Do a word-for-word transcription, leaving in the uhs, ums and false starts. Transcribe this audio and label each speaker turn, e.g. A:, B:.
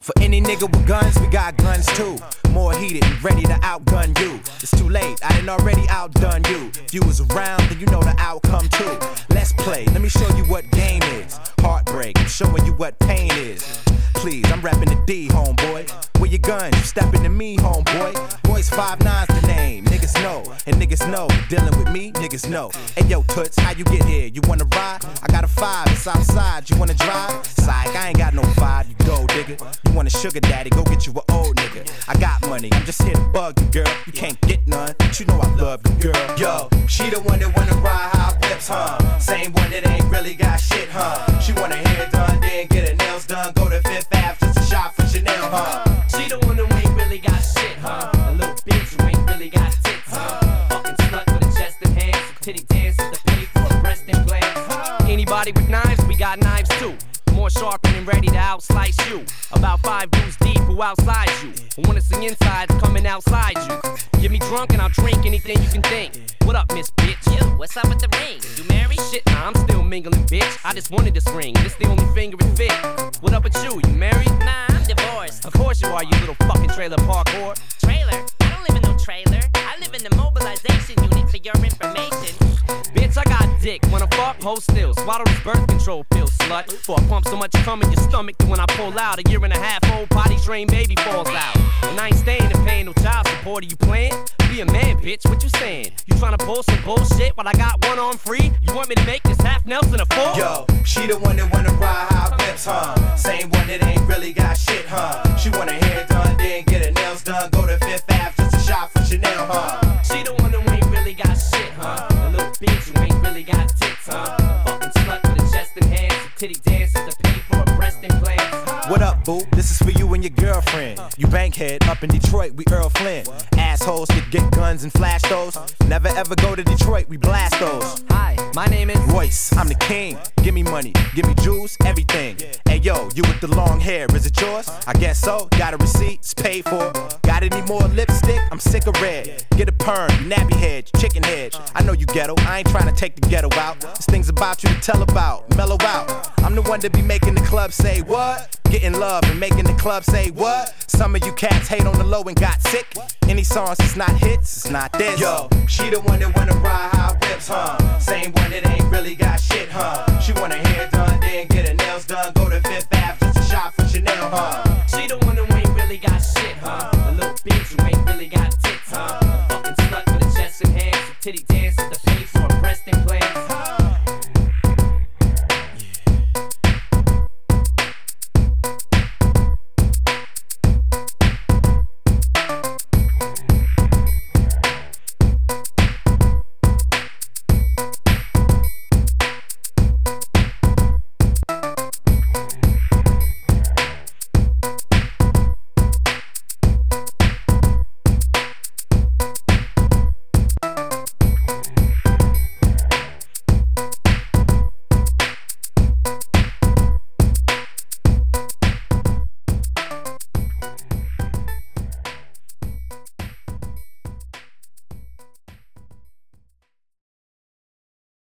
A: For any nigga with guns, we got guns too. More heated and ready to outgun you. It's too late, I done already outdone you. If you was around, then you know the outcome too. Let's play, let me show you what game is. Heartbreak, I'm showing you what pain is. Please, I'm rapping the D, homeboy. Where your guns? You stepping to me, homeboy. Royce five nine's the name, niggas know. And niggas know, dealing with me, niggas know. Hey yo, Toots, how you get here? You wanna ride? I got a five, it's outside, you wanna drive? Psych, I ain't got no five, you go, digga. You want a sugar daddy, go get you an old nigga. I got money, I'm just here to bug you, girl. You can't get none, but you know I love you, girl. Yo, she the one that wanna ride high whips, huh? Same one that ain't really got shit, huh? She wanna hair done, then get her nails done. Go to Fifth Ave, just a shot for Chanel, huh?
B: She the one who ain't really got shit, huh? A little bitch who ain't really got tits, huh? Fucking slut with a chest and hands, titty dances to pay for a breast implant. Anybody with knives, we got knives too. More sharpened and ready to outslice you. About five dudes deep who outside you. Who wanna see insides coming outside you. Get me drunk and I'll drink anything you can think. What up, Miss Bitch?
C: Yo, what's up with the ring? You married?
B: Shit, nah, I'm still mingling, bitch. I just wanted this ring. This the only finger it fit. What up with you? You married?
C: Nah, I'm divorced.
B: Of course you are, you little fucking trailer park whore.
C: Trailer? I don't live in no trailer. I live in the mobilization unit for your information.
B: Bitch, I got dick. Wanna fuck? Hold still. Swallow this birth control pill, slut. For I pump so much cum in your stomach that when I pull out, a year and a half old potty trained baby falls out. And I ain't staying and paying no child support. Are you playing? Be a man, bitch. What you saying? You tryna pull some bullshit while I got one arm free? You want me to make this half Nelson a four?
A: Yo, she the one that wanna ride high whips, huh? Same one that ain't really got shit, huh? She want her hair done, then get her nails done. Go to Fifth Ave, just a shot for Chanel, huh?
B: She the one who ain't really got shit, huh? A little bitch who ain't really got tits, huh? A fucking slut with a chest and hands, titty dances to pay for a breast implant.
A: What up, boo? This is for you and your girlfriend. You bankhead up in Detroit, we Earl Flynn. Assholes that get guns and flash those. Never ever go to Detroit, we blast those.
B: Hi, my name is
A: Royce, I'm the king. Give me money, give me juice, everything. Hey yo, you with the long hair, is it yours? I guess so. Got a receipt, it's paid for. Got any more lipstick? I'm sick of red. Get a perm, you nappy head, chicken head. I know you ghetto, I ain't trying to take the ghetto out. This thing's about you to tell about, mellow out. I'm the one that be making the club say what? Getting love and making the club say what? Some of you cats hate on the low and got sick. Any songs that's not hits, it's not this. Yo, she the one that wanna ride high whips, huh? Same one that ain't really got shit, huh? She want her hair done, then get her nails done. Go to Fifth Ave, just a shot for Chanel, huh?
B: She the one